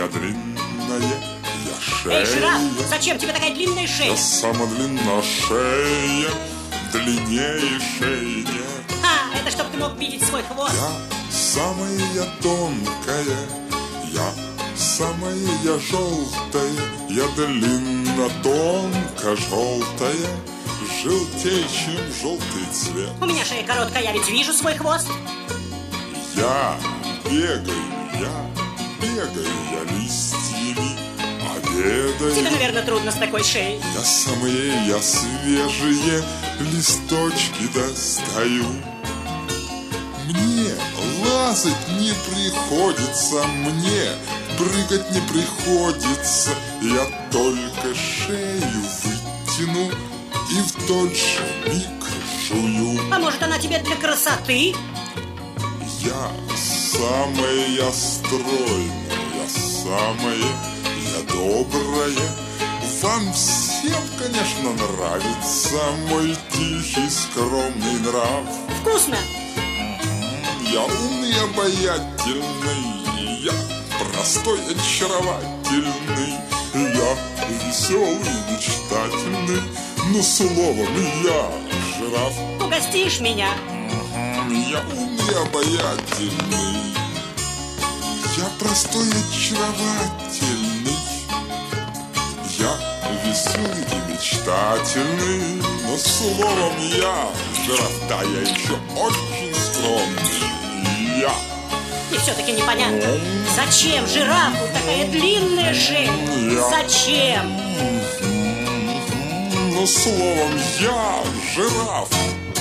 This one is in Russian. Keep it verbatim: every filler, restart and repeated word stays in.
я длинная, я шея. Эй, жираф, зачем тебе такая длинная шея? Я сама длинная шея, длиннее шеи нет. А, это чтобы ты мог видеть свой хвост. Я самая тонкая, я самая я желтая, я длинно тонко желтая, желтее, чем желтый цвет. У меня шея короткая, я ведь вижу свой хвост. Я бегаю, я бегаю, я листьями обедаю. Тебе, наверное, трудно с такой шеей. Я самые, я свежие листочки достаю. Мне лазать не приходится, мне прыгать не приходится. Я только шею вытяну и вдоль шабик жую. А может, она тебе для красоты? Я самая стройная, я самая, я добрая. Вам всем, конечно, нравится мой тихий, скромный нрав. Вкусно! Я умный, обаятельный, я простой, очаровательный, я веселый, мечтательный, но словом я жираф. Угостишь меня? Я умный, обаятельный, я простой, очаровательный, я веселый и мечтательный, но словом я жираф, да я еще очень скромный. Я. И все-таки непонятно, зачем жирафу такая длинная шея? Я. Зачем? Но словом я жираф.